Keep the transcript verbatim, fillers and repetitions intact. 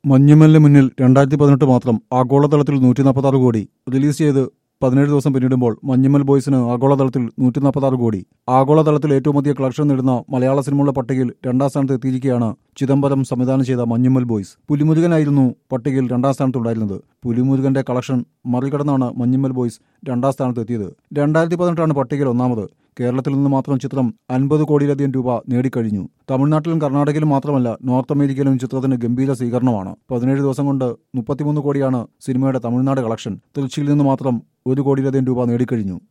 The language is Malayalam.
മഞ്ഞുമലിന് മുന്നിൽ രണ്ടായിരത്തി പതിനെട്ട് മാത്രം ആഗോളതലത്തിൽ നൂറ്റി നാൽപ്പത്തി ആറ് കോടി റിലീസ് ചെയ്ത് പതിനേഴ് ദിവസം പിന്നിടുമ്പോൾ മഞ്ഞുമൽ ബോയ്സിന് ആഗോളതലത്തിൽ നൂറ്റി നാൽപ്പത്തി ആറ് കോടി ആഗോളതലത്തിൽ ഏറ്റവും അധികം കളക്ഷൻ നേടുന്ന മലയാള സിനിമകളുടെ പട്ടികയിൽ രണ്ടാം സ്ഥാനത്ത് എത്തിയിരിക്കുകയാണ് ചിദംബരം സംവിധാനം ചെയ്ത മഞ്ഞുമൽ ബോയ്സ്. പുലിമുരുകനായിരുന്നു പട്ടികയിൽ രണ്ടാം സ്ഥാനത്തുണ്ടായിരുന്നത്. പുലിമുരുകന്റെ കളക്ഷൻ മറികടന്നാണ് മഞ്ഞുമൽ ബോയ്സ് രണ്ടാം സ്ഥാനത്ത് എത്തിയത്. രണ്ടായിരത്തി പതിനെട്ടാണ് പട്ടികയിൽ ഒന്നാമത്. കേരളത്തിൽ നിന്ന് മാത്രം ചിത്രം അൻപത് കോടിയിലധികം രൂപ നേടിക്കഴിഞ്ഞു. തമിഴ്നാട്ടിലും കർണാടകയിലും മാത്രമല്ല നോർത്ത് അമേരിക്കയിലും ചിത്രത്തിന് ഗംഭീര സ്വീകരണമാണ്. പതിനേഴ് ദിവസം കൊണ്ട് മുപ്പത്തിമൂന്ന് കോടിയാണ് സിനിമയുടെ തമിഴ്നാട് കളക്ഷൻ. തൃശ്ശിയിൽ നിന്ന് മാത്രം ഒരു കോടിയിലധികം രൂപ നേടിക്കഴിഞ്ഞു.